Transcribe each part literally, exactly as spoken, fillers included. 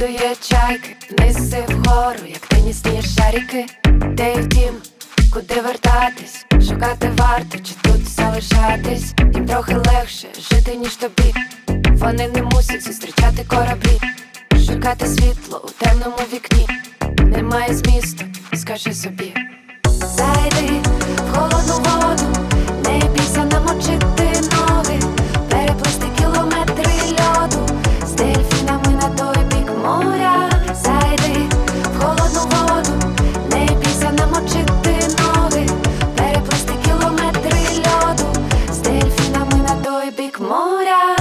перекидує чайки вниз і вгору, як тенісні шарики. Де й дім, куди вертатись? Шукати варто, чи тут залишатись? Їм трохи легше жити, ніж тобі. Вони не мусять зустрічати кораблі, шукати світло у темному вікні. Немає змісту, скажи собі. Зайди в холодну воду, не бійся намочити ноги, переплисти кілометри льоду з дельфінами на той бік моря. Зайди в холодну воду, не бійся намочити ноги, переплисти кілометри льоду з дельфінами на той бік моря.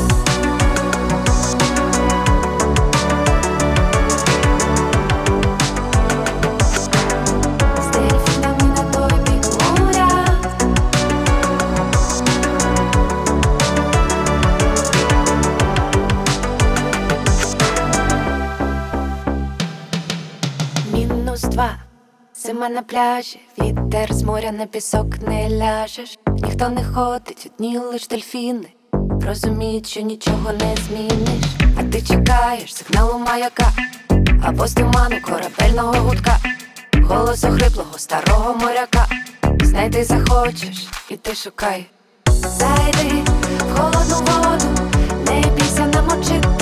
Мінус два, зима на пляжі, вітер з моря на пісок не ляжеш. Ніхто не ходить, одні лиш дельфіни розуміють, що нічого не зміниш. А ти чекаєш сигналу маяка або з туману корабельного гудка, голосу хриплого старого моряка. Знайти захочеш, і ти шукай. Зайди в холодну воду, не бійся намочити